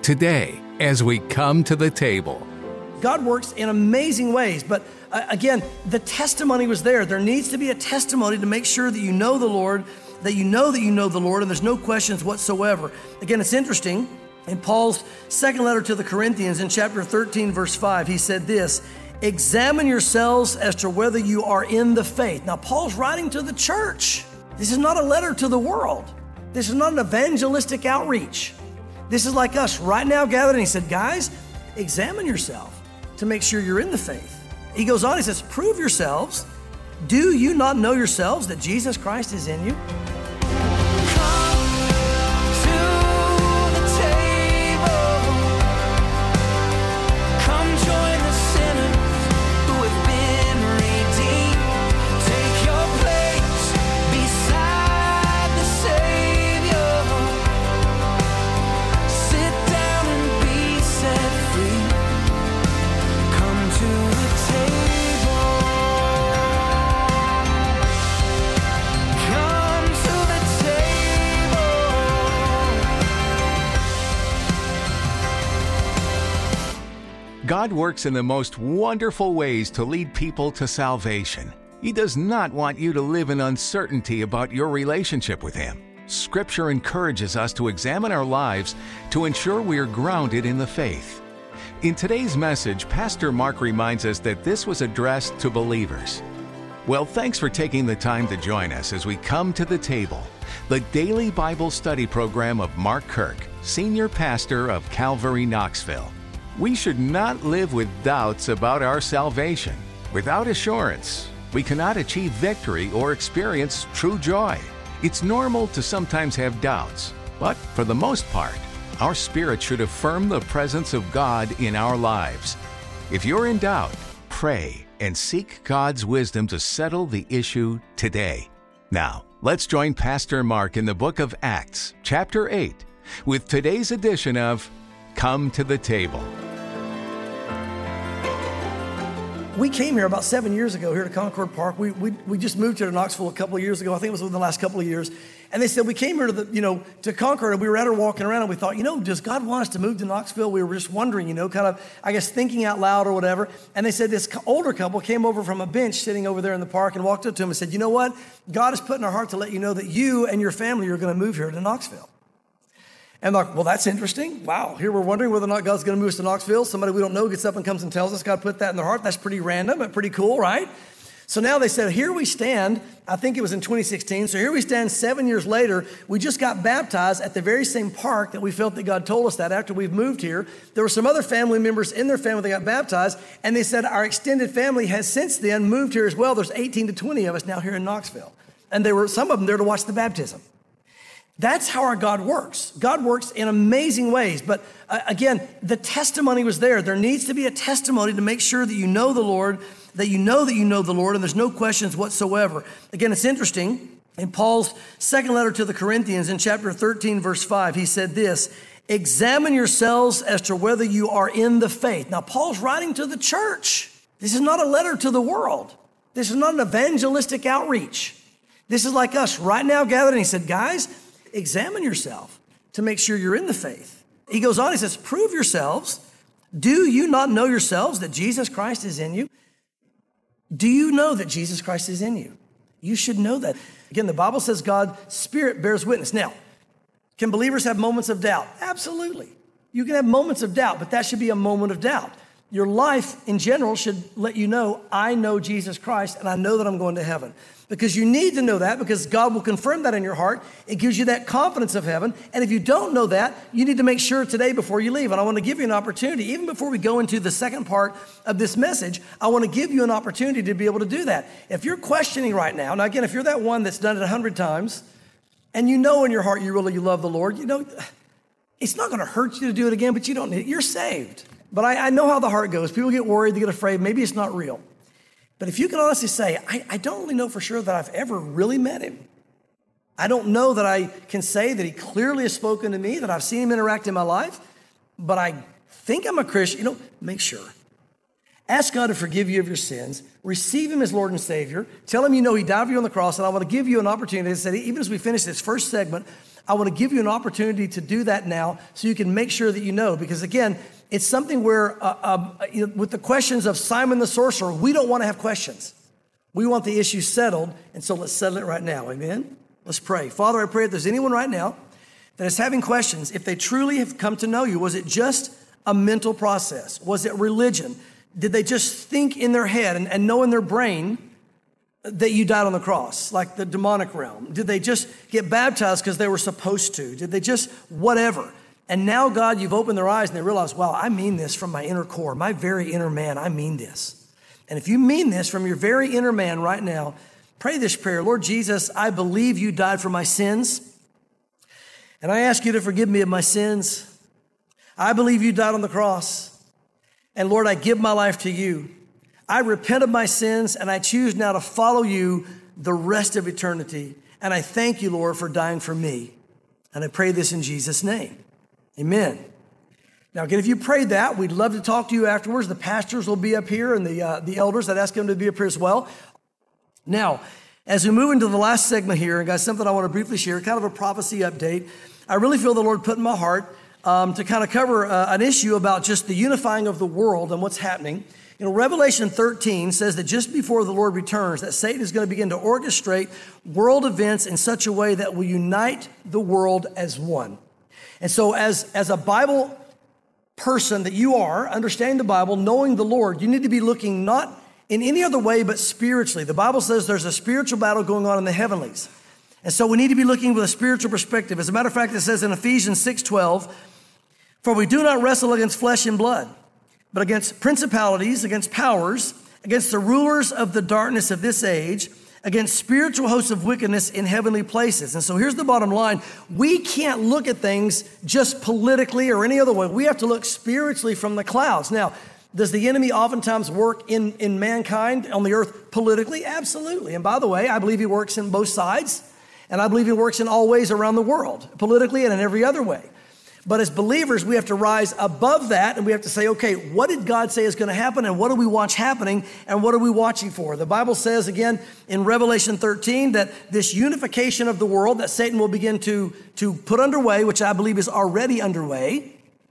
today as we come to the table. God works in amazing ways, but again, the testimony was there. There needs to be a testimony to make sure that you know the Lord, that you know the Lord, and there's no questions whatsoever. Again, it's interesting. In Paul's second letter to the Corinthians, in chapter 13, verse 5, he said this, "Examine yourselves as to whether you are in the faith." Now, Paul's writing to the church. This is not a letter to the world. This is not an evangelistic outreach. This is like us right now gathered, and he said, guys, examine yourself to make sure you're in the faith. He goes on, he says, "Prove yourselves. Do you not know yourselves that Jesus Christ is in you?" God works in the most wonderful ways to lead people to salvation. He does not want you to live in uncertainty about your relationship with Him. Scripture encourages us to examine our lives to ensure we are grounded in the faith. In today's message, Pastor Mark reminds us that this was addressed to believers. Well, thanks for taking the time to join us as we come to the table, the daily Bible study program of Mark Kirk, Senior Pastor of Calvary, Knoxville. We should not live with doubts about our salvation. Without assurance, we cannot achieve victory or experience true joy. It's normal to sometimes have doubts, but for the most part, our spirit should affirm the presence of God in our lives. If you're in doubt, pray and seek God's wisdom to settle the issue today. Now, let's join Pastor Mark in the book of Acts, chapter 8, with today's edition of Come to the Table. We came here about 7 years ago here to Concord Park. We just moved here to Knoxville a couple of years ago. I think it was within the last couple of years. And they said we came here to Concord, and we were out here walking around, and we thought, does God want us to move to Knoxville? We were just wondering, kind of, I guess, thinking out loud or whatever. And they said this older couple came over from a bench sitting over there in the park and walked up to him and said, "You know what? God has put in our heart to let you know that you and your family are going to move here to Knoxville." And like, well, that's interesting. Wow, here we're wondering whether or not God's going to move us to Knoxville. Somebody we don't know gets up and comes and tells us God put that in their heart. That's pretty random, but pretty cool, right? So now they said, here we stand. I think it was in 2016. So here we stand 7 years later. We just got baptized at the very same park that we felt that God told us that after we've moved here. There were some other family members in their family that got baptized, and they said our extended family has since then moved here as well. There's 18 to 20 of us now here in Knoxville. And there were some of them there to watch the baptism. That's how our God works. God works in amazing ways. But again, the testimony was there. There needs to be a testimony to make sure that you know the Lord, that you know the Lord, and there's no questions whatsoever. Again, it's interesting. In Paul's second letter to the Corinthians, in chapter 13, verse 5, he said this, "Examine yourselves as to whether you are in the faith." Now, Paul's writing to the church. This is not a letter to the world. This is not an evangelistic outreach. This is like us right now gathered, and he said, guys, examine yourself to make sure you're in the faith. He goes on, he says, "Prove yourselves. Do you not know yourselves that Jesus Christ is in you?" Do you know that Jesus Christ is in you? You should know that. Again, the Bible says God's Spirit bears witness. Now, can believers have moments of doubt? Absolutely. You can have moments of doubt, but that should be a moment of doubt. Your life in general should let you know, I know Jesus Christ, and I know that I'm going to heaven. Because you need to know that, because God will confirm that in your heart. It gives you that confidence of heaven. And if you don't know that, you need to make sure today before you leave. And I want to give you an opportunity, even before we go into the second part of this message, I want to give you an opportunity to be able to do that. If you're questioning right now again, if you're that one that's done it 100 times, and you know in your heart you love the Lord, it's not going to hurt you to do it again, but you don't need it. You're saved. But I know how the heart goes. People get worried, they get afraid. Maybe it's not real. But if you can honestly say, I don't really know for sure that I've ever really met him. I don't know that I can say that he clearly has spoken to me, that I've seen him interact in my life, but I think I'm a Christian. Make sure. Ask God to forgive you of your sins. Receive him as Lord and Savior. Tell him he died for you on the cross. And I want to give you an opportunity to say, even as we finish this first segment, I want to give you an opportunity to do that now so you can make sure that you know. Because again, it's something where with the questions of Simon the sorcerer, we don't want to have questions. We want the issue settled, and so let's settle it right now, amen? Let's pray. Father, I pray if there's anyone right now that is having questions, if they truly have come to know you, was it just a mental process? Was it religion? Did they just think in their head and know in their brain that you died on the cross, like the demonic realm? Did they just get baptized because they were supposed to? Did they just whatever? And now, God, you've opened their eyes and they realize, wow, I mean this from my inner core, my very inner man, I mean this. And if you mean this from your very inner man right now, pray this prayer. Lord Jesus, I believe you died for my sins, and I ask you to forgive me of my sins. I believe you died on the cross, and Lord, I give my life to you. I repent of my sins, and I choose now to follow you the rest of eternity. And I thank you, Lord, for dying for me. And I pray this in Jesus' name. Amen. Now, again, if you prayed that, we'd love to talk to you afterwards. The pastors will be up here and the elders. I'd ask them to be up here as well. Now, as we move into the last segment here, and guys, something I want to briefly share, kind of a prophecy update. I really feel the Lord put in my heart to kind of cover an issue about just the unifying of the world and what's happening. You know, Revelation 13 says that just before the Lord returns, that Satan is going to begin to orchestrate world events in such a way that will unite the world as one. And so as a Bible person that you are, understanding the Bible, knowing the Lord, you need to be looking not in any other way but spiritually. The Bible says there's a spiritual battle going on in the heavenlies. And so we need to be looking with a spiritual perspective. As a matter of fact, it says in Ephesians 6:12, for we do not wrestle against flesh and blood, but against principalities, against powers, against the rulers of the darkness of this age, against spiritual hosts of wickedness in heavenly places. And so here's the bottom line. We can't look at things just politically or any other way. We have to look spiritually from the clouds. Now, does the enemy oftentimes work in mankind on the earth politically? Absolutely. And by the way, I believe he works in both sides, and I believe he works in all ways around the world, politically and in every other way. But as believers, we have to rise above that, and we have to say, okay, what did God say is going to happen, and what do we watch happening, and what are we watching for? The Bible says, again, in Revelation 13, that this unification of the world that Satan will begin to put underway, which I believe is already underway,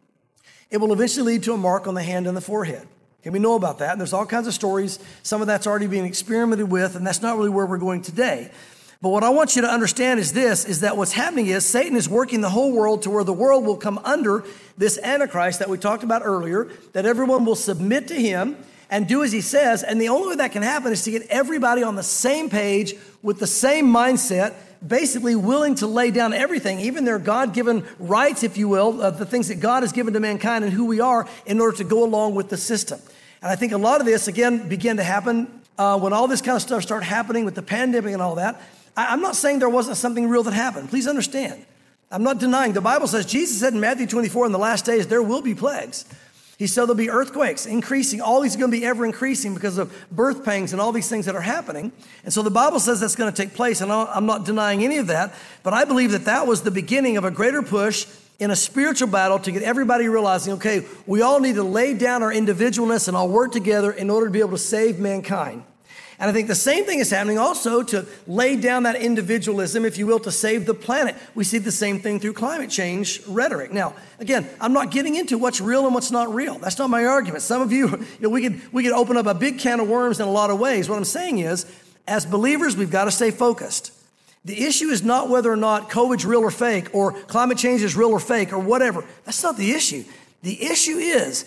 it will eventually lead to a mark on the hand and the forehead. Okay, we know about that, and there's all kinds of stories. Some of that's already being experimented with, and that's not really where we're going today. But what I want you to understand is this, is that what's happening is Satan is working the whole world to where the world will come under this Antichrist that we talked about earlier, that everyone will submit to him and do as he says. And the only way that can happen is to get everybody on the same page with the same mindset, basically willing to lay down everything, even their God-given rights, if you will, of the things that God has given to mankind and who we are in order to go along with the system. And I think a lot of this, again, began to happen when all this kind of stuff started happening with the pandemic and all that. I'm not saying there wasn't something real that happened. Please understand. I'm not denying. The Bible says, Jesus said in Matthew 24, in the last days, there will be plagues. He said there'll be earthquakes, increasing. All these are going to be ever increasing because of birth pangs and all these things that are happening. And so the Bible says that's going to take place, and I'm not denying any of that. But I believe that that was the beginning of a greater push in a spiritual battle to get everybody realizing, okay, we all need to lay down our individualness and all work together in order to be able to save mankind. And I think the same thing is happening also to lay down that individualism, if you will, to save the planet. We see the same thing through climate change rhetoric. Now, again, I'm not getting into what's real and what's not real. That's not my argument. Some of you, we could open up a big can of worms in a lot of ways. What I'm saying is, as believers, we've got to stay focused. The issue is not whether or not COVID's real or fake, or climate change is real or fake, or whatever. That's not the issue. The issue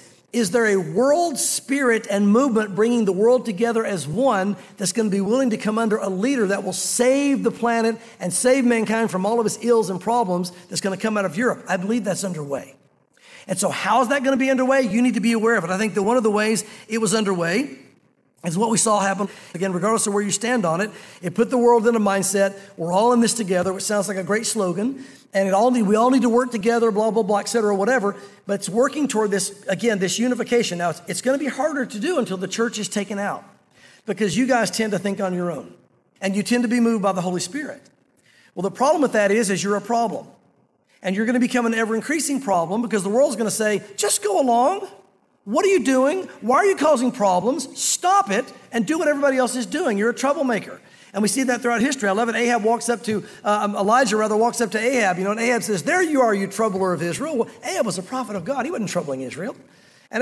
is there a world spirit and movement bringing the world together as one that's going to be willing to come under a leader that will save the planet and save mankind from all of its ills and problems that's going to come out of Europe? I believe that's underway. And so how is that going to be underway? You need to be aware of it. I think that one of the ways it was underway is what we saw happen. Again, regardless of where you stand on it, it put the world in a mindset, we're all in this together, which sounds like a great slogan. And we all need to work together, blah, blah, blah, et cetera, whatever. But it's working toward this, again, this unification. Now, it's going to be harder to do until the church is taken out, because you guys tend to think on your own, and you tend to be moved by the Holy Spirit. Well, the problem with that is you're a problem. And you're going to become an ever-increasing problem, because the world's going to say, just go along. What are you doing? Why are you causing problems? Stop it and do what everybody else is doing. You're a troublemaker. And we see that throughout history. I love it. Elijah walks up to Ahab, and Ahab says, there you are, you troubler of Israel. Well, Ahab was a prophet of God. He wasn't troubling Israel. And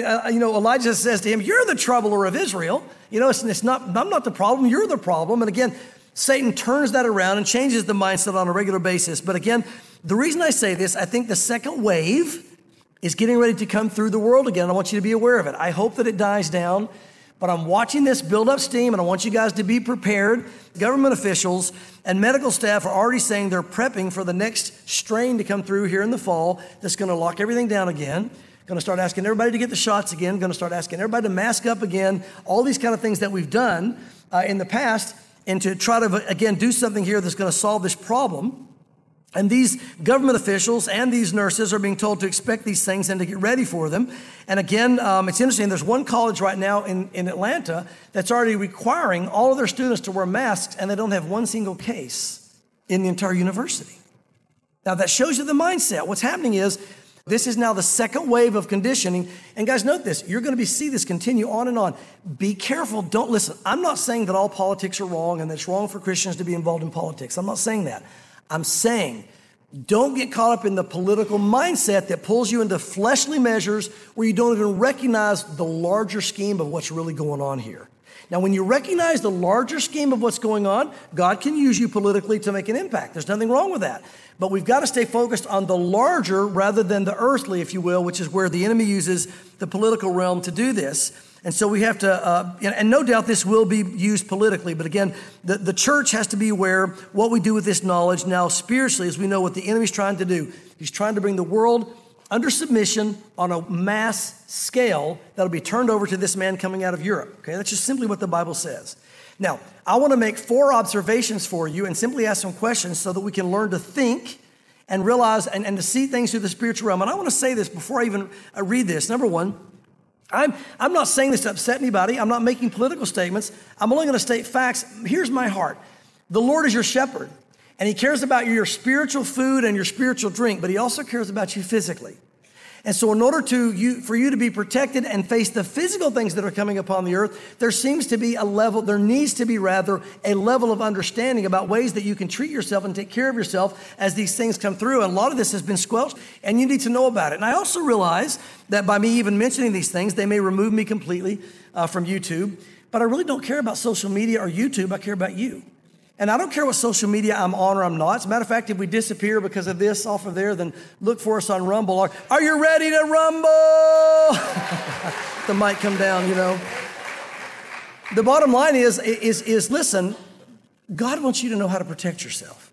Elijah says to him, you're the troubler of Israel. It's not, I'm not the problem, you're the problem. And again, Satan turns that around and changes the mindset on a regular basis. But again, the reason I say this, I think the second wave is getting ready to come through the world again. I want you to be aware of it. I hope that it dies down, but I'm watching this build up steam, and I want you guys to be prepared. Government officials and medical staff are already saying they're prepping for the next strain to come through here in the fall that's going to lock everything down again. Going to start asking everybody to get the shots again. Going to start asking everybody to mask up again. All these kind of things that we've done in the past, and to try to, again, do something here that's going to solve this problem. And these government officials and these nurses are being told to expect these things and to get ready for them. And again, it's interesting. There's one college right now in Atlanta that's already requiring all of their students to wear masks, and they don't have one single case in the entire university. Now, that shows you the mindset. What's happening is this is now the second wave of conditioning. And guys, note this. You're going to see this continue on and on. Be careful. Don't listen. I'm not saying that all politics are wrong and that it's wrong for Christians to be involved in politics. I'm not saying that. I'm saying don't get caught up in the political mindset that pulls you into fleshly measures where you don't even recognize the larger scheme of what's really going on here. Now, when you recognize the larger scheme of what's going on, God can use you politically to make an impact. There's nothing wrong with that. But we've got to stay focused on the larger rather than the earthly, if you will, which is where the enemy uses the political realm to do this. And so we have to, and no doubt this will be used politically, but again, the church has to be aware what we do with this knowledge now spiritually, as we know what the enemy's trying to do. He's trying to bring the world under submission on a mass scale that'll be turned over to this man coming out of Europe. Okay, that's just simply what the Bible says. Now, I want to make 4 observations for you and simply ask some questions so that we can learn to think and realize and to see things through the spiritual realm. And I want to say this before I even read this. Number one, I'm not saying this to upset anybody. I'm not making political statements. I'm only going to state facts. Here's my heart. The Lord is your shepherd, and he cares about your spiritual food and your spiritual drink, but he also cares about you physically. And so in order for you to be protected and face the physical things that are coming upon the earth, there needs to be a level of understanding about ways that you can treat yourself and take care of yourself as these things come through. And a lot of this has been squelched, and you need to know about it. And I also realize that by me even mentioning these things, they may remove me completely from YouTube, but I really don't care about social media or YouTube. I care about you. And I don't care what social media I'm on or I'm not. As a matter of fact, if we disappear because of this off of there, then look for us on Rumble. Are you ready to rumble? The mic come down, The bottom line is listen, God wants you to know how to protect yourself.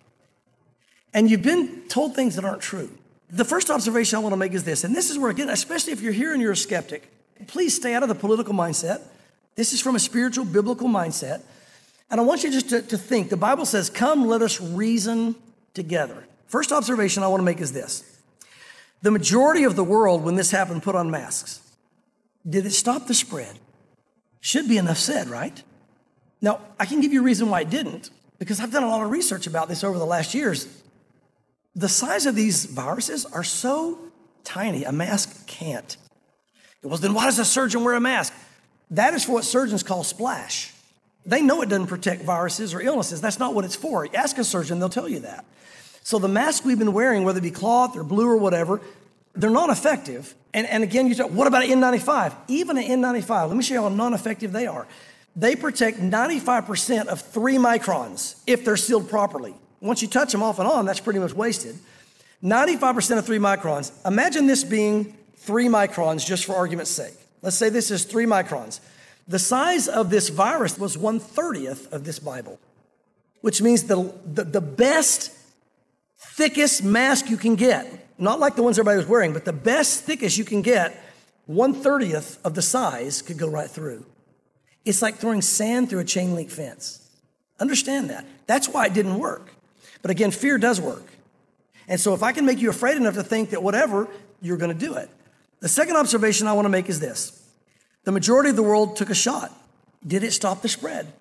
And you've been told things that aren't true. The first observation I want to make is this, and this is where, again, especially if you're here and you're a skeptic, please stay out of the political mindset. This is from a spiritual, biblical mindset. And I want you just to think. The Bible says, come, let us reason together. First observation I want to make is this. The majority of the world, when this happened, put on masks. Did it stop the spread? Should be enough said, right? Now, I can give you a reason why it didn't, because I've done a lot of research about this over the last years. The size of these viruses are so tiny, a mask can't. Well, then why does a surgeon wear a mask? That is for what surgeons call splash. They know it doesn't protect viruses or illnesses. That's not what it's for. Ask a surgeon, they'll tell you that. So the masks we've been wearing, whether it be cloth or blue or whatever, they're not effective. And again, you say, what about an N95? Even an N95, let me show you how non-effective they are. They protect 95% of 3 microns if they're sealed properly. Once you touch them off and on, that's pretty much wasted. 95% of 3 microns. Imagine this being 3 microns just for argument's sake. Let's say this is 3 microns. The size of this virus was 1/30th of this Bible, which means the best, thickest mask you can get, not like the ones everybody was wearing, but the best, thickest you can get, 1/30th of the size could go right through. It's like throwing sand through a chain link fence. Understand that. That's why it didn't work. But again, fear does work. And so if I can make you afraid enough to think that whatever, you're going to do it. The second observation I want to make is this. The majority of the world took a shot. Did it stop the spread?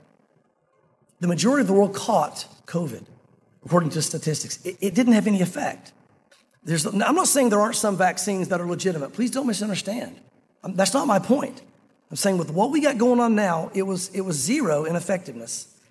The majority of the world caught COVID, according to statistics. It didn't have any effect. I'm not saying there aren't some vaccines that are legitimate. Please don't misunderstand. That's not my point. I'm saying with what we got going on now, it was zero in effectiveness.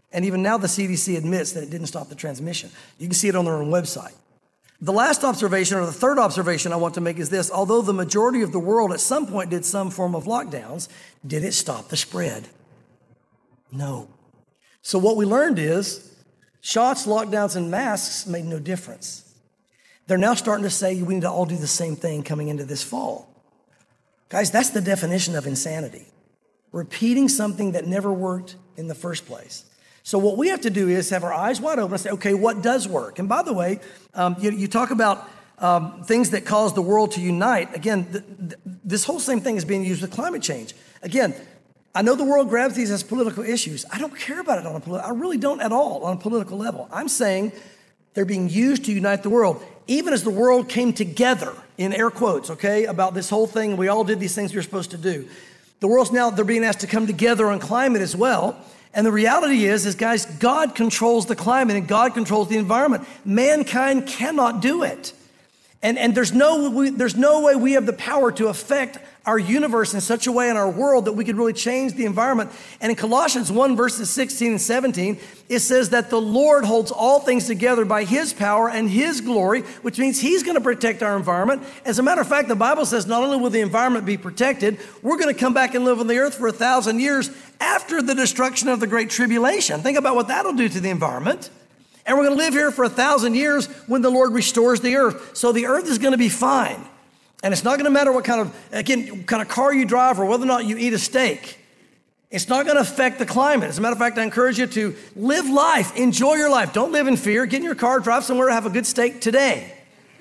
And even now the CDC admits that it didn't stop the transmission. You can see it on their own website. The last observation, or the third observation I want to make is this: although the majority of the world at some point did some form of lockdowns, did it stop the spread? No. So what we learned is shots, lockdowns, and masks made no difference. They're now starting to say we need to all do the same thing coming into this fall. Guys, that's the definition of insanity. Repeating something that never worked in the first place. So what we have to do is have our eyes wide open and say, okay, what does work? And by the way, you talk about things that cause the world to unite. Again, this whole same thing is being used with climate change. Again, I know the world grabs these as political issues. I don't care about it on a political, I really don't at all on a political level. I'm saying they're being used to unite the world. Even as the world came together, in air quotes, okay, about this whole thing, we all did these things we were supposed to do. The world's now, they're being asked to come together on climate as well. And the reality is guys, God controls the climate and God controls the environment. Mankind cannot do it. And there's no way we have the power to affect our universe in such a way in our world that we could really change the environment. And in Colossians 1, verses 16 and 17, it says that the Lord holds all things together by his power and his glory, which means he's going to protect our environment. As a matter of fact, the Bible says not only will the environment be protected, we're going to come back and live on the earth for 1,000 years after the destruction of the Great Tribulation. Think about what that'll do to the environment. And we're going to live here for 1,000 years when the Lord restores the earth. So the earth is going to be fine. And it's not going to matter what kind of car you drive or whether or not you eat a steak. It's not going to affect the climate. As a matter of fact, I encourage you to live life, enjoy your life. Don't live in fear. Get in your car, drive somewhere, have a good steak today.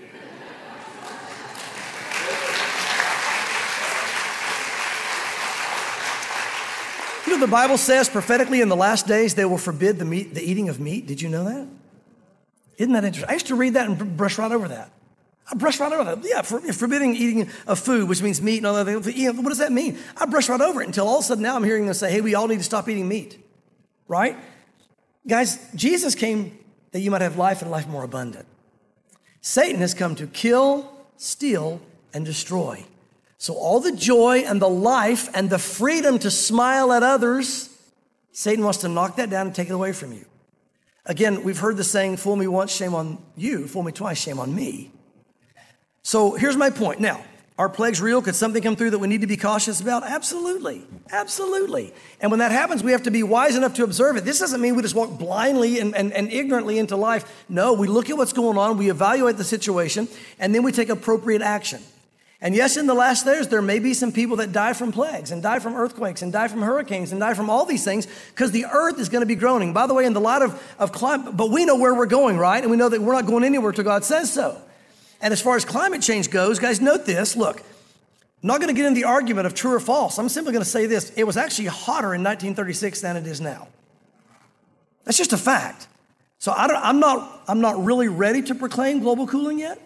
You know, the Bible says prophetically in the last days they will forbid the eating of meat. Did you know that? Isn't that interesting? I used to read that and brush right over that. I brushed right over that. Yeah, forbidding eating of food, which means meat and all that. What does that mean? I brushed right over it until all of a sudden now I'm hearing them say, hey, we all need to stop eating meat, right? Guys, Jesus came that you might have life and life more abundant. Satan has come to kill, steal, and destroy. So all the joy and the life and the freedom to smile at others, Satan wants to knock that down and take it away from you. Again, we've heard the saying, fool me once, shame on you. Fool me twice, shame on me. So here's my point. Now, are plagues real? Could something come through that we need to be cautious about? Absolutely. Absolutely. And when that happens, we have to be wise enough to observe it. This doesn't mean we just walk blindly and ignorantly into life. No, we look at what's going on, we evaluate the situation, and then we take appropriate action. And yes, in the last days, there may be some people that die from plagues and die from earthquakes and die from hurricanes and die from all these things because the earth is going to be groaning. By the way, in the light of climate, but we know where we're going, right? And we know that we're not going anywhere till God says so. And as far as climate change goes, guys, note this. Look, I'm not going to get into the argument of true or false. I'm simply going to say this. It was actually hotter in 1936 than it is now. That's just a fact. So I'm not really ready to proclaim global cooling yet.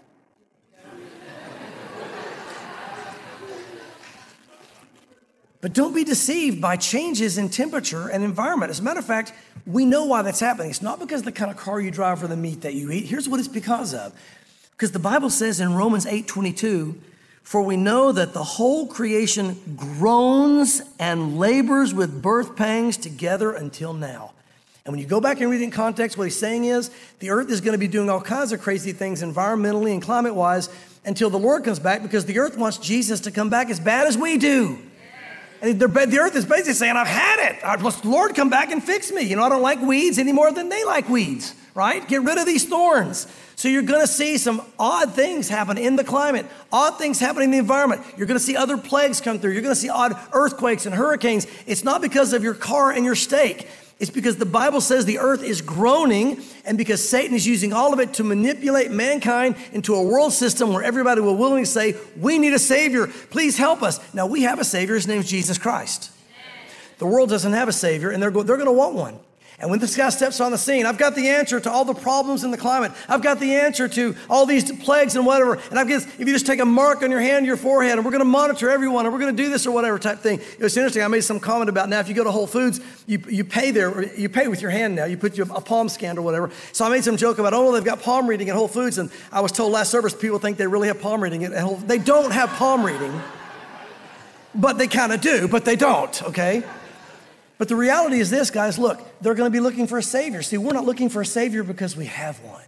But don't be deceived by changes in temperature and environment. As a matter of fact, we know why that's happening. It's not because of the kind of car you drive or the meat that you eat. Here's what it's because of. Because the Bible says in Romans 8:22, for we know that the whole creation groans and labors with birth pangs together until now. And when you go back and read it in context, what he's saying is the earth is going to be doing all kinds of crazy things environmentally and climate-wise until the Lord comes back, because the earth wants Jesus to come back as bad as we do. And the earth is basically saying, I've had it. Let the Lord come back and fix me. You know, I don't like weeds any more than they like weeds, right? Get rid of these thorns. So you're going to see some odd things happen in the climate, odd things happen in the environment. You're going to see other plagues come through. You're going to see odd earthquakes and hurricanes. It's not because of your car and your steak. It's because the Bible says the earth is groaning, and because Satan is using all of it to manipulate mankind into a world system where everybody will willingly say, we need a Savior. Please help us. Now, we have a Savior. His name is Jesus Christ. The world doesn't have a Savior, and they're going to want one. And when this guy steps on the scene, I've got the answer to all the problems in the climate. I've got the answer to all these plagues and whatever. And if you just take a mark on your hand, your forehead, and we're going to monitor everyone, and we're going to do this or whatever type thing. It's interesting. I made some comment about now, if you go to Whole Foods, you pay there. You pay with your hand now. You put a palm scan or whatever. So I made some joke about, they've got palm reading at Whole Foods. And I was told last service, people think they really have palm reading at Whole Foods. They don't have palm reading, but they kind of do, but they don't, okay? But the reality is this, guys, look, they're going to be looking for a Savior. See, we're not looking for a Savior because we have one.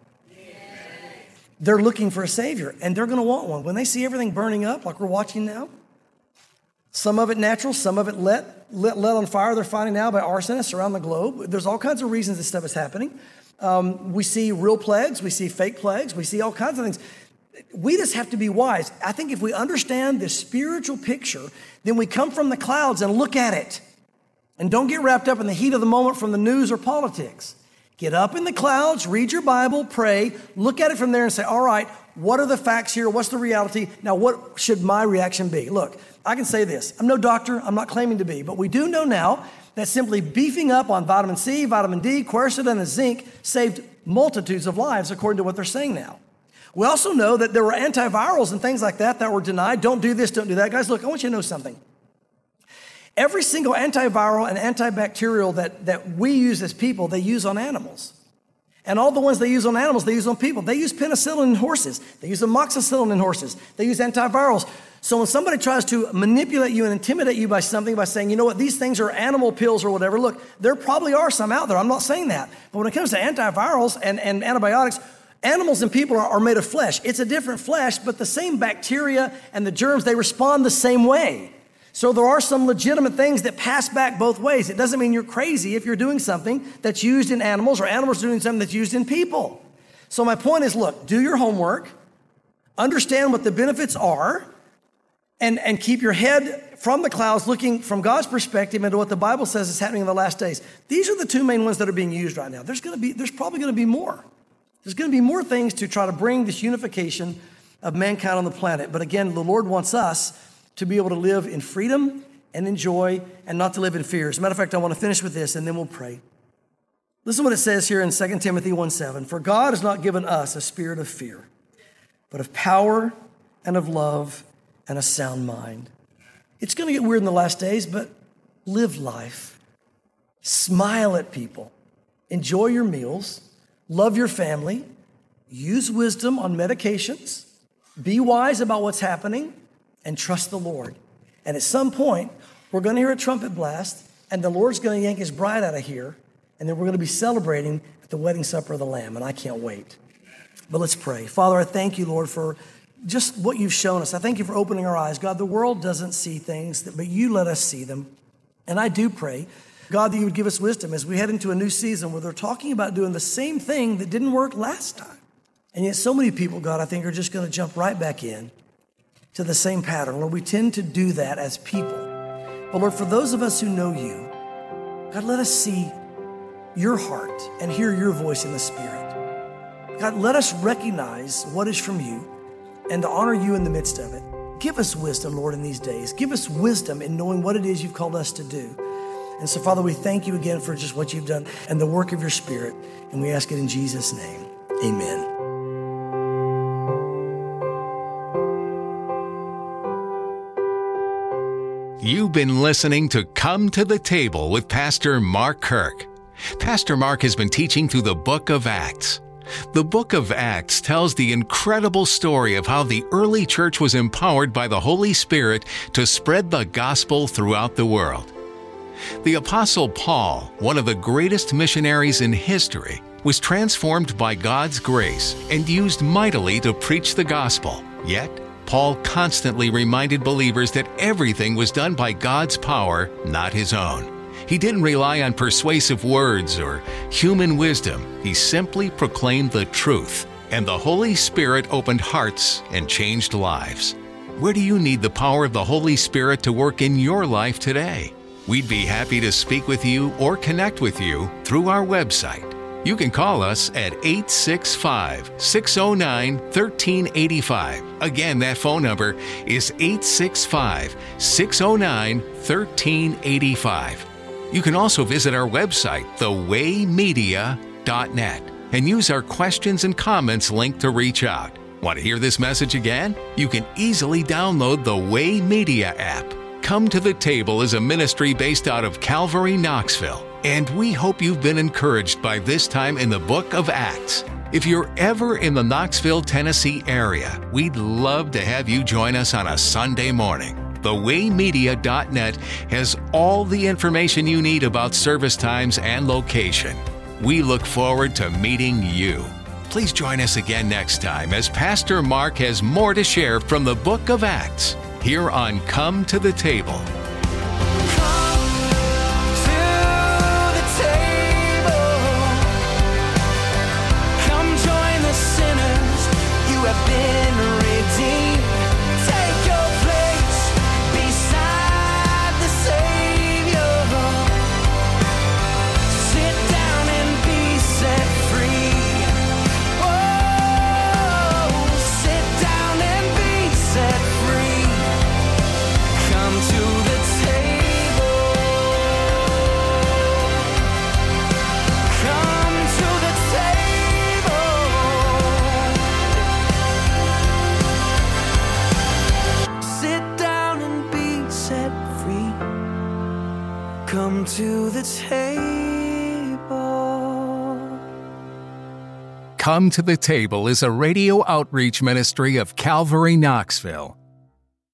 They're looking for a Savior, and they're going to want one. When they see everything burning up like we're watching now, some of it natural, some of it lit on fire, they're finding now by arsonists around the globe. There's all kinds of reasons this stuff is happening. We see real plagues, we see fake plagues, we see all kinds of things. We just have to be wise. I think if we understand this spiritual picture, then we come from the clouds and look at it. And don't get wrapped up in the heat of the moment from the news or politics. Get up in the clouds, read your Bible, pray, look at it from there and say, all right, what are the facts here? What's the reality? Now, what should my reaction be? Look, I can say this. I'm no doctor. I'm not claiming to be. But we do know now that simply beefing up on vitamin C, vitamin D, quercetin, and zinc saved multitudes of lives, according to what they're saying now. We also know that there were antivirals and things like that were denied. Don't do this, don't do that. Guys, look, I want you to know something. Every single antiviral and antibacterial that we use as people, they use on animals. And all the ones they use on animals, they use on people. They use penicillin in horses. They use amoxicillin in horses. They use antivirals. So when somebody tries to manipulate you and intimidate you by something, by saying, you know what, these things are animal pills or whatever, look, there probably are some out there. I'm not saying that. But when it comes to antivirals and antibiotics, animals and people are made of flesh. It's a different flesh, but the same bacteria and the germs, they respond the same way. So there are some legitimate things that pass back both ways. It doesn't mean you're crazy if you're doing something that's used in animals or animals doing something that's used in people. So my point is, look, do your homework, understand what the benefits are, and keep your head from the clouds looking from God's perspective into what the Bible says is happening in the last days. These are the two main ones that are being used right now. There's probably going to be more. There's going to be more things to try to bring this unification of mankind on the planet. But again, the Lord wants us to be able to live in freedom and in joy and not to live in fear. As a matter of fact, I want to finish with this and then we'll pray. Listen to what it says here in 2 Timothy 1:7. For God has not given us a spirit of fear, but of power and of love and a sound mind. It's going to get weird in the last days, but live life. Smile at people. Enjoy your meals. Love your family. Use wisdom on medications. Be wise about what's happening. And trust the Lord. And at some point, we're going to hear a trumpet blast, and the Lord's going to yank his bride out of here, and then we're going to be celebrating at the wedding supper of the Lamb, and I can't wait. But let's pray. Father, I thank you, Lord, for just what you've shown us. I thank you for opening our eyes. God, the world doesn't see things, but you let us see them. And I do pray, God, that you would give us wisdom as we head into a new season where they're talking about doing the same thing that didn't work last time. And yet so many people, God, I think are just going to jump right back in to the same pattern. Lord, we tend to do that as people. But Lord, for those of us who know you, God, let us see your heart and hear your voice in the Spirit. God, let us recognize what is from you and to honor you in the midst of it. Give us wisdom, Lord, in these days. Give us wisdom in knowing what it is you've called us to do. And so, Father, we thank you again for just what you've done and the work of your Spirit. And we ask it in Jesus' name. Amen. You've been listening to Come to the Table with Pastor Mark Kirk. Pastor Mark has been teaching through the book of Acts. The book of Acts tells the incredible story of how the early church was empowered by the Holy Spirit to spread the gospel throughout the world. The Apostle Paul, one of the greatest missionaries in history, was transformed by God's grace and used mightily to preach the gospel. Yet, Paul constantly reminded believers that everything was done by God's power, not his own. He didn't rely on persuasive words or human wisdom. He simply proclaimed the truth, and the Holy Spirit opened hearts and changed lives. Where do you need the power of the Holy Spirit to work in your life today? We'd be happy to speak with you or connect with you through our website. You can call us at 865-609-1385. Again, that phone number is 865-609-1385. You can also visit our website, thewaymedia.net, and use our questions and comments link to reach out. Want to hear this message again? You can easily download the Way Media app. Come to the Table is a ministry based out of Calvary, Knoxville. And we hope you've been encouraged by this time in the book of Acts. If you're ever in the Knoxville, Tennessee area, we'd love to have you join us on a Sunday morning. thewaymedia.net has all the information you need about service times and location. We look forward to meeting you. Please join us again next time as Pastor Mark has more to share from the book of Acts here on Come to the Table. Come to the table. Come to the Table is a radio outreach ministry of Calvary Knoxville.